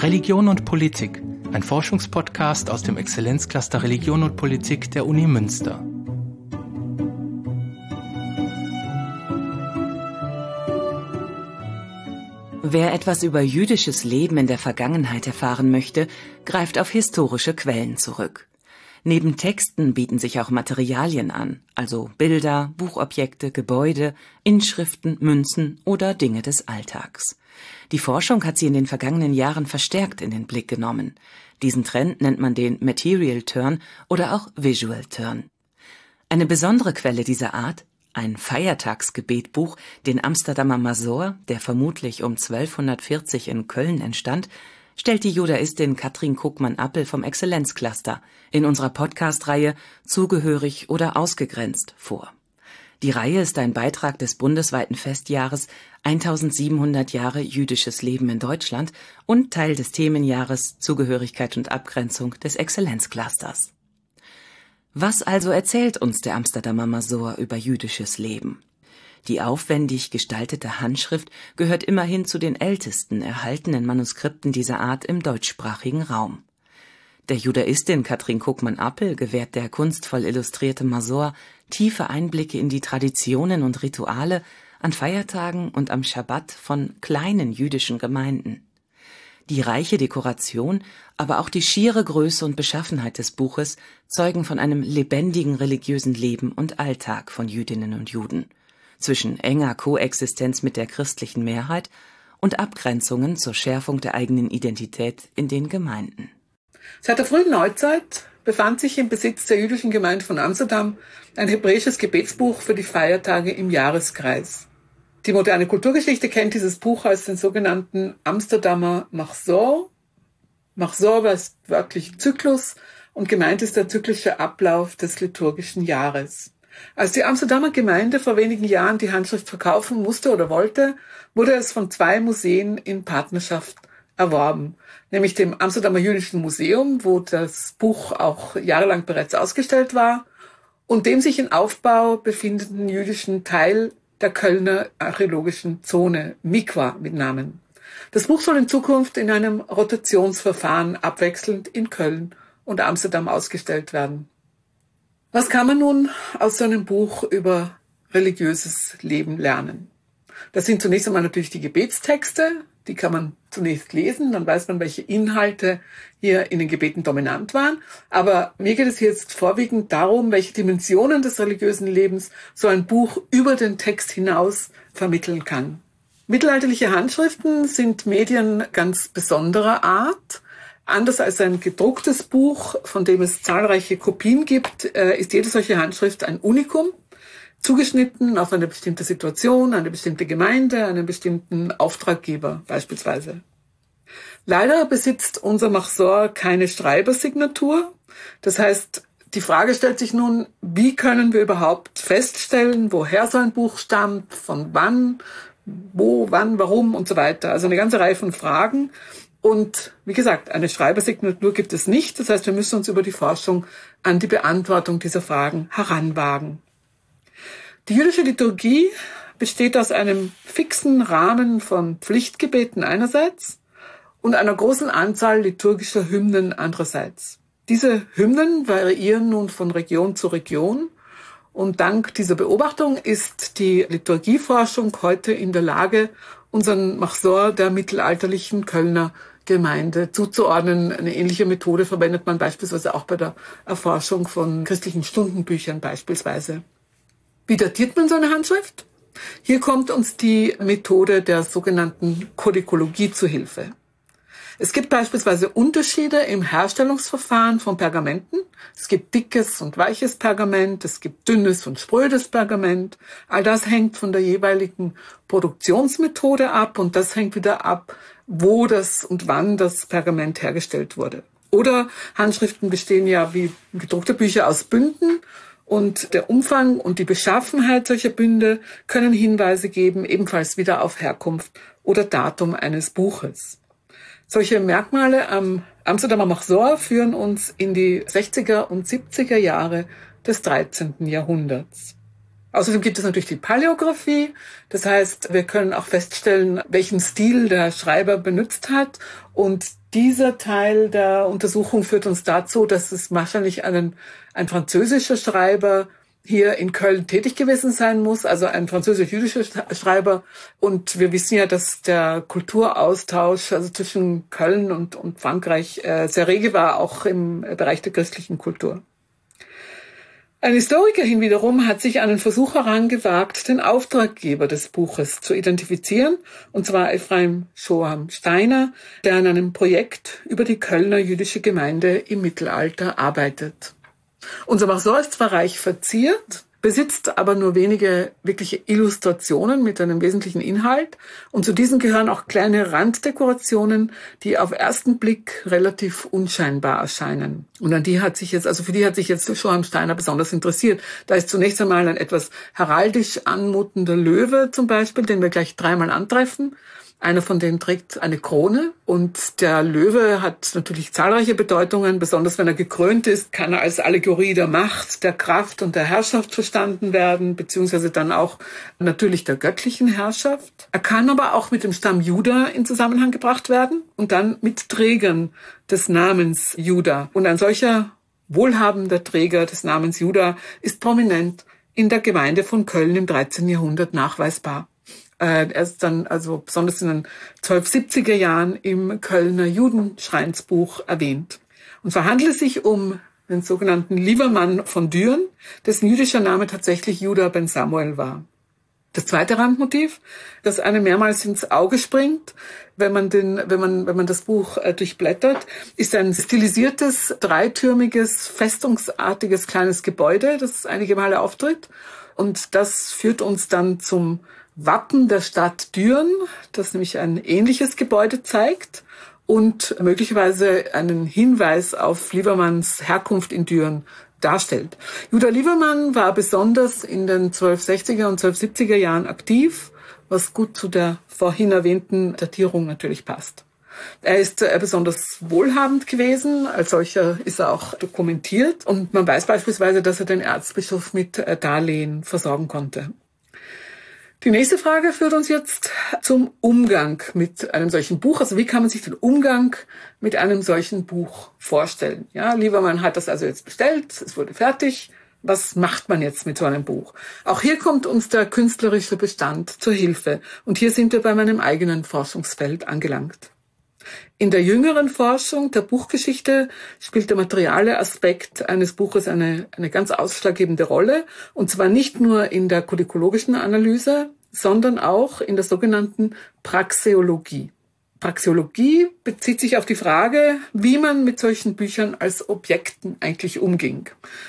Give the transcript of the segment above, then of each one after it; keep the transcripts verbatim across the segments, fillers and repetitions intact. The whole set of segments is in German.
Religion und Politik, ein Forschungspodcast aus dem Exzellenzcluster Religion und Politik der Uni Münster. Wer etwas über jüdisches Leben in der Vergangenheit erfahren möchte, greift auf historische Quellen zurück. Neben Texten bieten sich auch Materialien an, also Bilder, Buchobjekte, Gebäude, Inschriften, Münzen oder Dinge des Alltags. Die Forschung hat sie in den vergangenen Jahren verstärkt in den Blick genommen. Diesen Trend nennt man den Material Turn oder auch Visual Turn. Eine besondere Quelle dieser Art, ein Feiertagsgebetbuch, den Amsterdamer Mazor, der vermutlich um zwölfhundertvierzig in Köln entstand, stellt die Judaistin Katrin Kuckmann-Appel vom Exzellenzcluster in unserer Podcast-Reihe Zugehörig oder ausgegrenzt vor. Die Reihe ist ein Beitrag des bundesweiten Festjahres eintausendsiebenhundert Jahre jüdisches Leben in Deutschland und Teil des Themenjahres Zugehörigkeit und Abgrenzung des Exzellenzclusters. Was also erzählt uns der Amsterdamer Mazor über jüdisches Leben? Die aufwendig gestaltete Handschrift gehört immerhin zu den ältesten erhaltenen Manuskripten dieser Art im deutschsprachigen Raum. Der Judaistin Katrin Kuckmann-Appel gewährt der kunstvoll illustrierte Mazor tiefe Einblicke in die Traditionen und Rituale an Feiertagen und am Schabbat von kleinen jüdischen Gemeinden. Die reiche Dekoration, aber auch die schiere Größe und Beschaffenheit des Buches zeugen von einem lebendigen religiösen Leben und Alltag von Jüdinnen und Juden, zwischen enger Koexistenz mit der christlichen Mehrheit und Abgrenzungen zur Schärfung der eigenen Identität in den Gemeinden. Seit der frühen Neuzeit befand sich im Besitz der jüdischen Gemeinde von Amsterdam ein hebräisches Gebetsbuch für die Feiertage im Jahreskreis. Die moderne Kulturgeschichte kennt dieses Buch als den sogenannten Amsterdamer Mazor. Mazor heißt wörtlich Zyklus und gemeint ist der zyklische Ablauf des liturgischen Jahres. Als die Amsterdamer Gemeinde vor wenigen Jahren die Handschrift verkaufen musste oder wollte, wurde es von zwei Museen in Partnerschaft erworben, nämlich dem Amsterdamer Jüdischen Museum, wo das Buch auch jahrelang bereits ausgestellt war, und dem sich in Aufbau befindenden jüdischen Teil der Kölner archäologischen Zone, Mikwa mit Namen. Das Buch soll in Zukunft in einem Rotationsverfahren abwechselnd in Köln und Amsterdam ausgestellt werden. Was kann man nun aus so einem Buch über religiöses Leben lernen? Das sind zunächst einmal natürlich die Gebetstexte, die kann man zunächst lesen, dann weiß man, welche Inhalte hier in den Gebeten dominant waren. Aber mir geht es jetzt vorwiegend darum, welche Dimensionen des religiösen Lebens so ein Buch über den Text hinaus vermitteln kann. Mittelalterliche Handschriften sind Medien ganz besonderer Art. Anders als ein gedrucktes Buch, von dem es zahlreiche Kopien gibt, ist jede solche Handschrift ein Unikum, zugeschnitten auf eine bestimmte Situation, eine bestimmte Gemeinde, einen bestimmten Auftraggeber beispielsweise. Leider besitzt unser Mazor keine Schreibersignatur. Das heißt, die Frage stellt sich nun, wie können wir überhaupt feststellen, woher so ein Buch stammt, von wann, wo, wann, warum und so weiter. Also eine ganze Reihe von Fragen. Und wie gesagt, eine Schreibersignatur gibt es nicht. Das heißt, wir müssen uns über die Forschung an die Beantwortung dieser Fragen heranwagen. Die jüdische Liturgie besteht aus einem fixen Rahmen von Pflichtgebeten einerseits und einer großen Anzahl liturgischer Hymnen andererseits. Diese Hymnen variieren nun von Region zu Region und dank dieser Beobachtung ist die Liturgieforschung heute in der Lage, unseren Mazor der mittelalterlichen Kölner Gemeinde zuzuordnen. Eine ähnliche Methode verwendet man beispielsweise auch bei der Erforschung von christlichen Stundenbüchern beispielsweise. Wie datiert man so eine Handschrift? Hier kommt uns die Methode der sogenannten Kodikologie zu Hilfe. Es gibt beispielsweise Unterschiede im Herstellungsverfahren von Pergamenten. Es gibt dickes und weiches Pergament, es gibt dünnes und sprödes Pergament. All das hängt von der jeweiligen Produktionsmethode ab und das hängt wieder ab, wo das und wann das Pergament hergestellt wurde. Oder Handschriften bestehen ja wie gedruckte Bücher aus Bünden. Und der Umfang und die Beschaffenheit solcher Bünde können Hinweise geben, ebenfalls wieder auf Herkunft oder Datum eines Buches. Solche Merkmale am Amsterdamer Mazor führen uns in die sechziger und siebziger Jahre des dreizehnten Jahrhunderts. Außerdem gibt es natürlich die Paläographie. Das heißt, wir können auch feststellen, welchen Stil der Schreiber benutzt hat. Und dieser Teil der Untersuchung führt uns dazu, dass es wahrscheinlich einen, ein französischer Schreiber hier in Köln tätig gewesen sein muss, also ein französisch-jüdischer Schreiber. Und wir wissen ja, dass der Kulturaustausch also zwischen Köln und, und Frankreich äh, sehr rege war, auch im Bereich der christlichen Kultur. Ein Historiker wiederum hat sich an den Versuch herangewagt, den Auftraggeber des Buches zu identifizieren, und zwar Ephraim Shoham Steiner, der an einem Projekt über die Kölner jüdische Gemeinde im Mittelalter arbeitet. Unser Marceau ist zwar reich verziert, besitzt aber nur wenige wirkliche Illustrationen mit einem wesentlichen Inhalt, und zu diesen gehören auch kleine Randdekorationen, die auf ersten Blick relativ unscheinbar erscheinen. Und an die hat sich jetzt, also für die hat sich jetzt Shoham Steiner besonders interessiert. Da ist zunächst einmal ein etwas heraldisch anmutender Löwe zum Beispiel, den wir gleich dreimal antreffen. Einer von denen trägt eine Krone, und der Löwe hat natürlich zahlreiche Bedeutungen. Besonders wenn er gekrönt ist, kann er als Allegorie der Macht, der Kraft und der Herrschaft verstanden werden, beziehungsweise dann auch natürlich der göttlichen Herrschaft. Er kann aber auch mit dem Stamm Juda in Zusammenhang gebracht werden und dann mit Trägern des Namens Juda. Und ein solcher wohlhabender Träger des Namens Juda ist prominent in der Gemeinde von Köln im dreizehnten Jahrhundert nachweisbar. Er ist dann also besonders in den zwölfhundertsiebziger Jahren im Kölner Judenschreinsbuch erwähnt. Und so handelt es sich um den sogenannten Liebermann von Düren, dessen jüdischer Name tatsächlich Juda ben Samuel war. Das zweite Randmotiv, das einem mehrmals ins Auge springt, wenn man den, wenn man, wenn man das Buch äh, durchblättert, ist ein stilisiertes, dreitürmiges, festungsartiges kleines Gebäude, das einige Male auftritt. Und das führt uns dann zum Wappen der Stadt Düren, das nämlich ein ähnliches Gebäude zeigt und möglicherweise einen Hinweis auf Liebermanns Herkunft in Düren darstellt. Juda Liebermann war besonders in den zwölfhundertsechziger und zwölfhundertsiebziger Jahren aktiv, was gut zu der vorhin erwähnten Datierung natürlich passt. Er ist äh, besonders wohlhabend gewesen, als solcher ist er auch dokumentiert, und man weiß beispielsweise, dass er den Erzbischof mit äh, Darlehen versorgen konnte. Die nächste Frage führt uns jetzt zum Umgang mit einem solchen Buch. Also wie kann man sich den Umgang mit einem solchen Buch vorstellen? Ja, Liebermann hat das also jetzt bestellt, es wurde fertig. Was macht man jetzt mit so einem Buch? Auch hier kommt uns der künstlerische Bestand zur Hilfe. Und hier sind wir bei meinem eigenen Forschungsfeld angelangt. In der jüngeren Forschung der Buchgeschichte spielt der materiale Aspekt eines Buches eine, eine ganz ausschlaggebende Rolle, und zwar nicht nur in der kodikologischen Analyse, sondern auch in der sogenannten Praxeologie. Praxeologie bezieht sich auf die Frage, wie man mit solchen Büchern als Objekten eigentlich umging.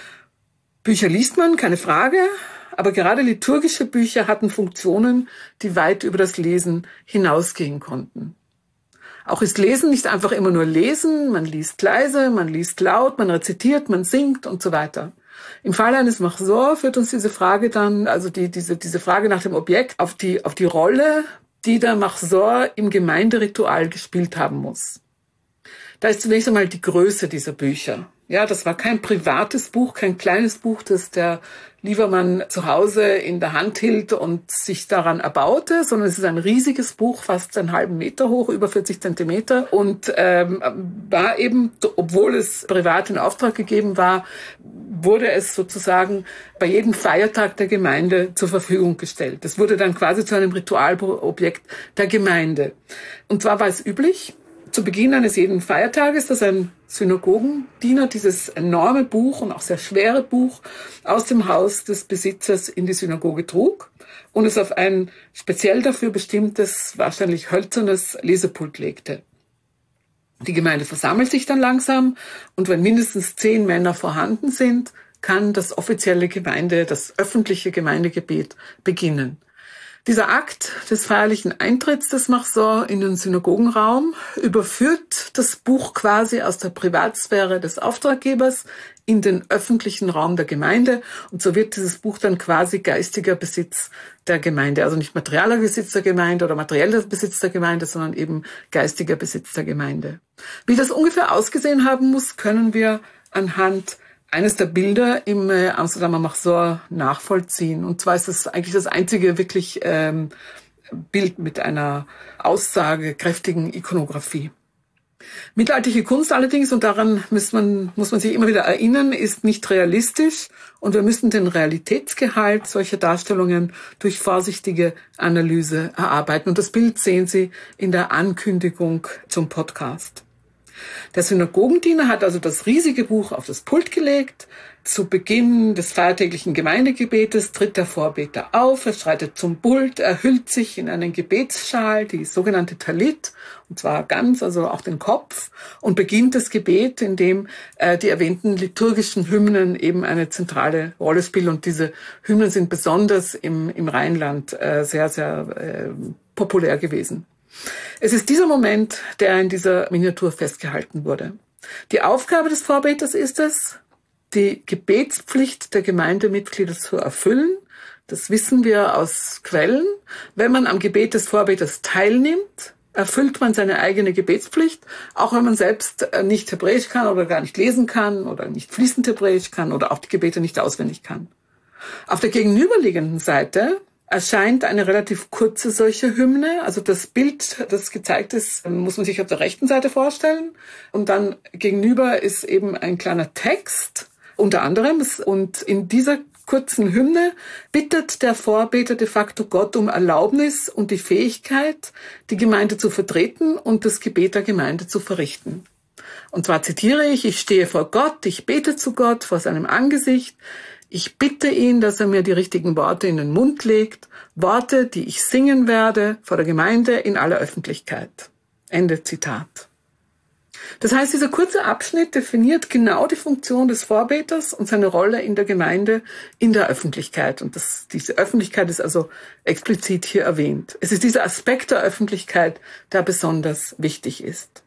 Bücher liest man, keine Frage, aber gerade liturgische Bücher hatten Funktionen, die weit über das Lesen hinausgehen konnten. Auch ist Lesen nicht einfach immer nur Lesen, man liest leise, man liest laut, man rezitiert, man singt und so weiter. Im Fall eines Marceau führt uns diese Frage dann, also die, diese, diese Frage nach dem Objekt, auf die, auf die Rolle, die der Marceau im Gemeinderitual gespielt haben muss. Da ist zunächst einmal die Größe dieser Bücher. Ja, das war kein privates Buch, kein kleines Buch, das der Liebermann zu Hause in der Hand hielt und sich daran erbaute, sondern es ist ein riesiges Buch, fast einen halben Meter hoch, über vierzig Zentimeter, und ähm, war eben, obwohl es privat in Auftrag gegeben war, wurde es sozusagen bei jedem Feiertag der Gemeinde zur Verfügung gestellt. Es wurde dann quasi zu einem Ritualobjekt der Gemeinde. Und zwar war es üblich, zu Beginn eines jeden Feiertages, dass ein Synagogendiener dieses enorme Buch und auch sehr schwere Buch aus dem Haus des Besitzers in die Synagoge trug und es auf ein speziell dafür bestimmtes, wahrscheinlich hölzernes Lesepult legte. Die Gemeinde versammelt sich dann langsam, und wenn mindestens zehn Männer vorhanden sind, kann das offizielle Gemeinde, das öffentliche Gemeindegebet beginnen. Dieser Akt des feierlichen Eintritts des Marceau in den Synagogenraum überführt das Buch quasi aus der Privatsphäre des Auftraggebers in den öffentlichen Raum der Gemeinde, und so wird dieses Buch dann quasi geistiger Besitz der Gemeinde, also nicht materieller Besitz der Gemeinde oder materieller Besitz der Gemeinde, sondern eben geistiger Besitz der Gemeinde. Wie das ungefähr ausgesehen haben muss, können wir anhand eines der Bilder im äh, Amsterdamer Machsor nachvollziehen. Und zwar ist es eigentlich das einzige wirklich ähm, Bild mit einer aussagekräftigen Ikonografie. Mittelalterliche Kunst allerdings, und daran muss man, muss man sich immer wieder erinnern, ist nicht realistisch, und wir müssen den Realitätsgehalt solcher Darstellungen durch vorsichtige Analyse erarbeiten. Und das Bild sehen Sie in der Ankündigung zum Podcast. Der Synagogendiener hat also das riesige Buch auf das Pult gelegt. Zu Beginn des feiertäglichen Gemeindegebetes tritt der Vorbeter auf, er schreitet zum Pult, er hüllt sich in einen Gebetsschal, die sogenannte Talit, und zwar ganz, also auch den Kopf, und beginnt das Gebet, in dem äh, die erwähnten liturgischen Hymnen eben eine zentrale Rolle spielen. Und diese Hymnen sind besonders im, im Rheinland äh, sehr, sehr äh, populär gewesen. Es ist dieser Moment, der in dieser Miniatur festgehalten wurde. Die Aufgabe des Vorbeters ist es, die Gebetspflicht der Gemeindemitglieder zu erfüllen. Das wissen wir aus Quellen. Wenn man am Gebet des Vorbeters teilnimmt, erfüllt man seine eigene Gebetspflicht, auch wenn man selbst nicht Hebräisch kann oder gar nicht lesen kann oder nicht fließend Hebräisch kann oder auch die Gebete nicht auswendig kann. Auf der gegenüberliegenden Seite erscheint eine relativ kurze solche Hymne. Also das Bild, das gezeigt ist, muss man sich auf der rechten Seite vorstellen. Und dann gegenüber ist eben ein kleiner Text, unter anderem. Und in dieser kurzen Hymne bittet der Vorbeter de facto Gott um Erlaubnis und die Fähigkeit, die Gemeinde zu vertreten und das Gebet der Gemeinde zu verrichten. Und zwar zitiere ich: Ich stehe vor Gott, ich bete zu Gott vor seinem Angesicht. Ich bitte ihn, dass er mir die richtigen Worte in den Mund legt, Worte, die ich singen werde vor der Gemeinde in aller Öffentlichkeit. Ende Zitat. Das heißt, dieser kurze Abschnitt definiert genau die Funktion des Vorbeters und seine Rolle in der Gemeinde in der Öffentlichkeit. Und das, diese Öffentlichkeit ist also explizit hier erwähnt. Es ist dieser Aspekt der Öffentlichkeit, der besonders wichtig ist.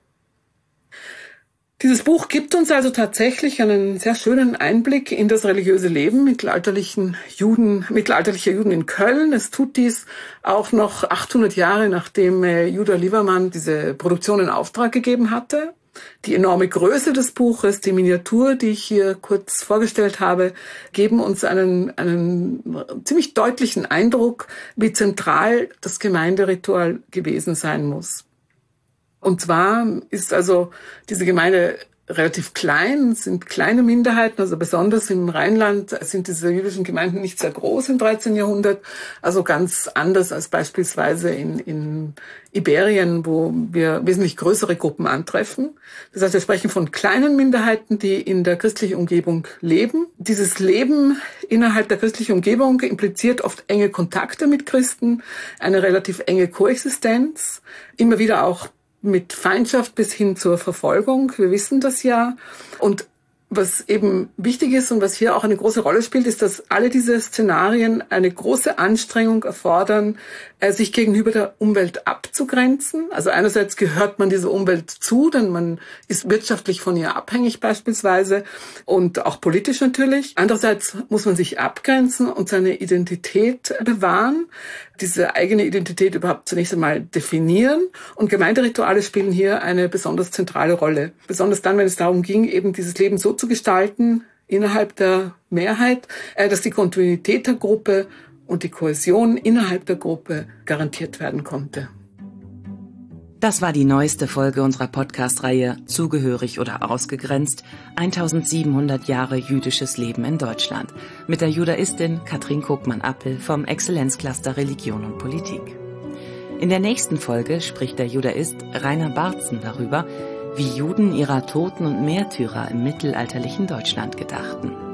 Dieses Buch gibt uns also tatsächlich einen sehr schönen Einblick in das religiöse Leben mittelalterlichen Juden, mittelalterlicher Juden in Köln. Es tut dies auch noch achthundert Jahre, nachdem Judah Liebermann diese Produktion in Auftrag gegeben hatte. Die enorme Größe des Buches, die Miniatur, die ich hier kurz vorgestellt habe, geben uns einen, einen ziemlich deutlichen Eindruck, wie zentral das Gemeinderitual gewesen sein muss. Und zwar ist also diese Gemeinde relativ klein, sind kleine Minderheiten, also besonders im Rheinland sind diese jüdischen Gemeinden nicht sehr groß im dreizehnten Jahrhundert, also ganz anders als beispielsweise in, in Iberien, wo wir wesentlich größere Gruppen antreffen. Das heißt, wir sprechen von kleinen Minderheiten, die in der christlichen Umgebung leben. Dieses Leben innerhalb der christlichen Umgebung impliziert oft enge Kontakte mit Christen, eine relativ enge Koexistenz, immer wieder auch mit Feindschaft bis hin zur Verfolgung. Wir wissen das ja. Und was eben wichtig ist und was hier auch eine große Rolle spielt, ist, dass alle diese Szenarien eine große Anstrengung erfordern, sich gegenüber der Umwelt abzugrenzen. Also einerseits gehört man dieser Umwelt zu, denn man ist wirtschaftlich von ihr abhängig beispielsweise und auch politisch natürlich. Andererseits muss man sich abgrenzen und seine Identität bewahren, diese eigene Identität überhaupt zunächst einmal definieren. Und Gemeinderituale spielen hier eine besonders zentrale Rolle. Besonders dann, wenn es darum ging, eben dieses Leben so zu gestalten innerhalb der Mehrheit, dass die Kontinuität der Gruppe und die Kohäsion innerhalb der Gruppe garantiert werden konnte. Das war die neueste Folge unserer Podcast-Reihe Zugehörig oder ausgegrenzt, eintausendsiebenhundert Jahre jüdisches Leben in Deutschland mit der Judaistin Katrin Koopmann-Appel vom Exzellenzcluster Religion und Politik. In der nächsten Folge spricht der Judaist Rainer Barzen darüber, wie Juden ihrer Toten und Märtyrer im mittelalterlichen Deutschland gedachten.